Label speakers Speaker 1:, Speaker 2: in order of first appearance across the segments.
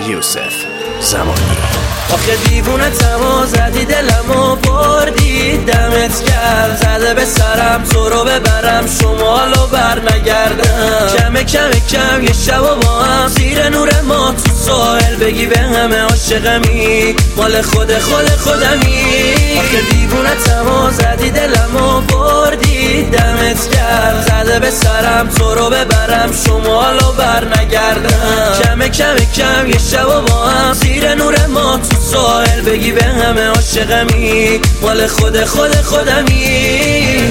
Speaker 1: یوسف زمانی.
Speaker 2: آخه دیوونه تما زدی دلمو بردی، دمت گرم زده به سرم تو رو ببرم شمالو بر نگردم. کم یه شب و با هم زیر نور ما تو ساحل بگی به همه عاشقمی مال خودمی. آخه دیوونه تما زدی دلمو بردی، دمت گرم زده به سرم تو رو ببرم شمالو بر نگردم. کم یه شب و با هم زیر نور ما تو ساحل بگی به همه عاشقمی مال خودمی.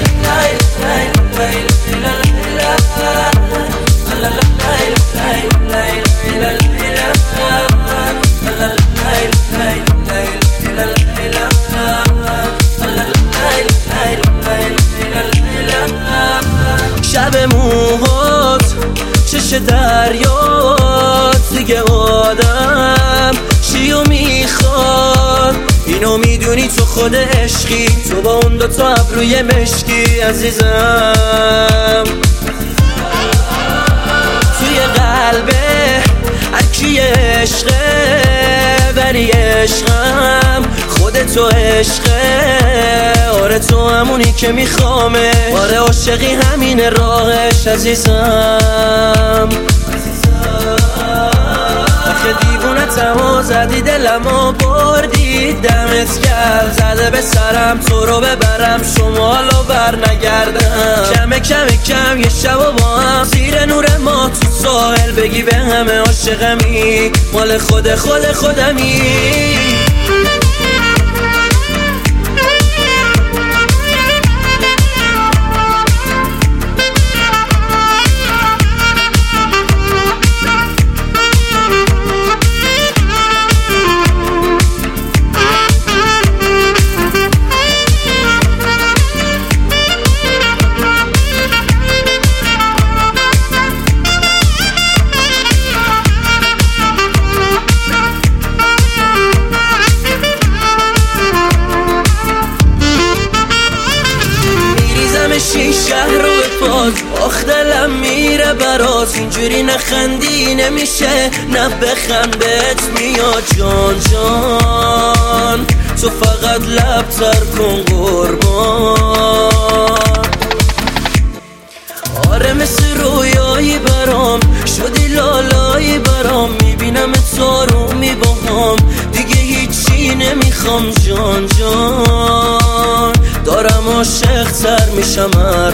Speaker 2: شب موهات چش دریات دیگه آدم چیو میخواد، اینو میدونی تو خود عشقی، تو با اون دوتا ابروی مشکی عزیزم. توی قلبه هرکی عشقه ولی عشقم خودتو عشقه. آره تو همونی که میخوامه، آره عاشقی همین راهش عزیزم. آخه دیوونه تما زدی دلمو بردی، دمت گرم زده به سرم تو رو ببرم شمالو بر نگردم. کم یه شب و با هم زیر نور ما تو ساحل بگی به همه عاشقمی مال خودمی. این شهر رو به پاس آخ دلم میره برات، اینجوری نخندی نمیشه نه بخند بهت میاد جان جان، تو فقط لب تر کن قربان. آره مثل رویایی برام شدی لالایی برام، میبینم تو رو میباهم دیگه هیچی نمیخوام جان جان، دارم عاشق تر میشم هر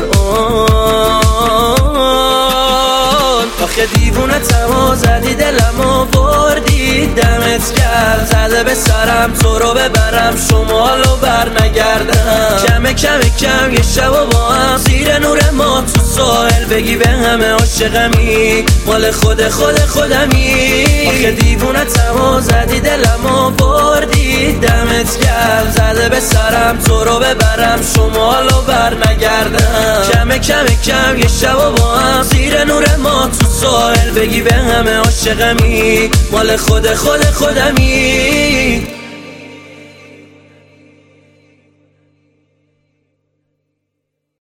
Speaker 2: آن. آخه دیوونه تما زدی دلمو بردی، دمت گرم زده به سرم تو رو ببرم شمالو بر نگردم. کم یه شب و با هم زیر نور ما تو ساحل بگی به همه عاشقمی مال خودمی. آخه دیوونه تما زدی دلمو بردی، دمت گرم زده به سرم تو رو ببرم شمالو بر نگردم. کم یه شب و با هم زیر نور ما تو ساحل بگی به همه عاشقمی مال خودمی.